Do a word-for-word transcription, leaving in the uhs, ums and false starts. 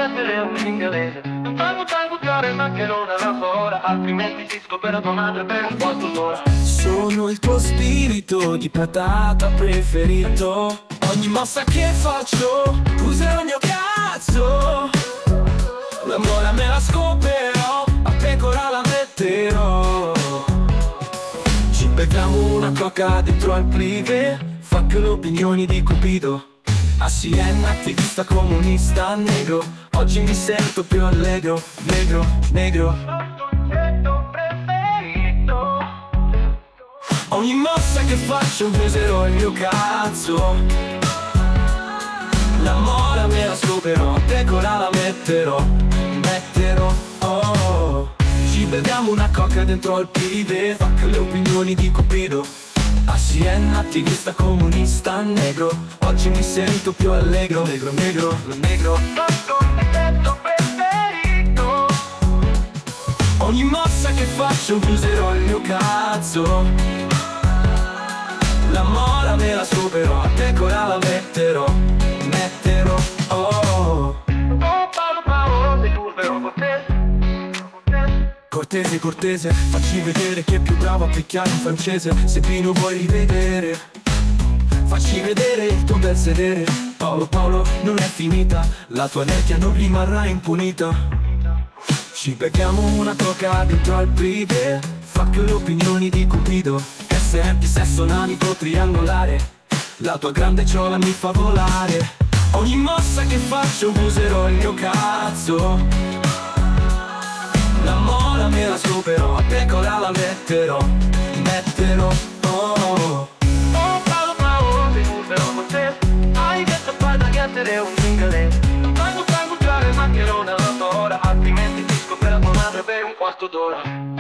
chiacchiere un inglese. Non tango tango chiare ma che non è la ora, altrimenti ti scopre tua madre per un quarto d'ora. Sono il tuo spirito di patata preferito. Ogni mossa che faccio userò il mio cazzo. L'amore me la scoperò, a pecora la metterò. Ci beviamo una coca dentro al privé. Fuck le opinioni di Cupido. A Siena attivista comunista negro. Oggi mi sento più allegro. Negro, negro. Ogni mossa che faccio userò il mio cazzo. La mora me la scoperò, a pecora la metterò. Metterò, oh. Ci beviamo una coca dentro al privé. Fuck le opinioni di Cupido. A Siena attivista comunista negro. Oggi mi sento più allegro. Negro, negro, negro. Ogni mossa che faccio userò il mio cazzo. La mola me la scoperò, a pecora la metterò. Metterò, oh. Paolo Paolo, sei turberò cortese. Cortese, cortese, facci vedere chi è più bravo a picchiare in francese. Se Pino vuoi rivedere, facci vedere il tuo bel sedere. Paolo, Paolo, non è finita, la tua vecchia non rimarrà impunita. Ci becchiamo una coca dentro al privé. Fuck le opinioni di Cupido. S M P, sesso, nanico triangolare. La tua grande ciola mi fa volare. Ogni mossa che faccio userò il mio cazzo. La mola me la scoperò, a pecora la metterò. Metterò, oh. Oh Paolo Paolo, sei turberò cortese. Hai detto fai da chiacchiere un inglese. Non tango tango chiare ma che non è la tua ora, altrimenti ti scopre tua madre per un quarto d'ora.